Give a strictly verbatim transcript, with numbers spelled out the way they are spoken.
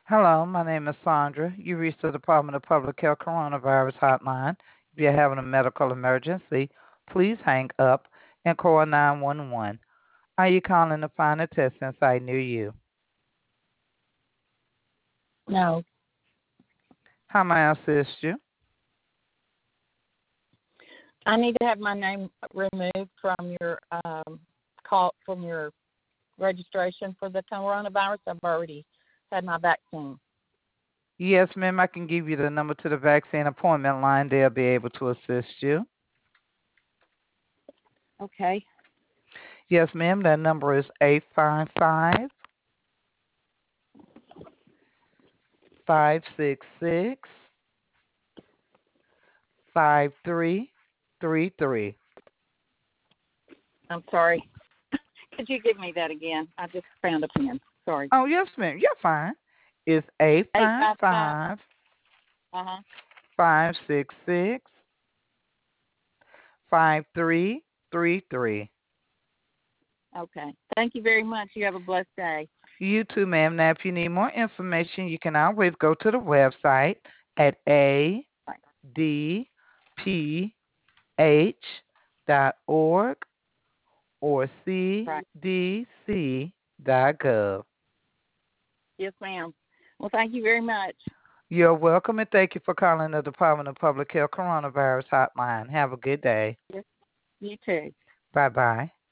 Hello, my name is Sandra. You reached the Department of Public Health Coronavirus Hotline. If you're having a medical emergency, please hang up and call nine one one. Are you calling to find a testing site near you? No, How may I assist you? I need to have my name removed from your um, call from your registration for the coronavirus. I've already had my vaccine. Yes, ma'am, I can give you the number to the vaccine appointment line. They'll be able to assist you. Okay. Yes, ma'am, that number is eight five five, five six six, five three three three. I'm sorry. Could you give me that again? I just found a pen. Sorry. Oh, yes, ma'am, you're fine. It's eight Eight five five five. five, Uh huh. five six six, five three three three. Okay. Thank you very much. You have a blessed day. You too, ma'am. Now, if you need more information, you can always go to the website at a Right. d p h dot org or Right. c d c dot gov. Yes, ma'am. Well, thank you very much. You're welcome, and thank you for calling the Department of Public Health Coronavirus Hotline. Have a good day. Yes, you too. Bye bye.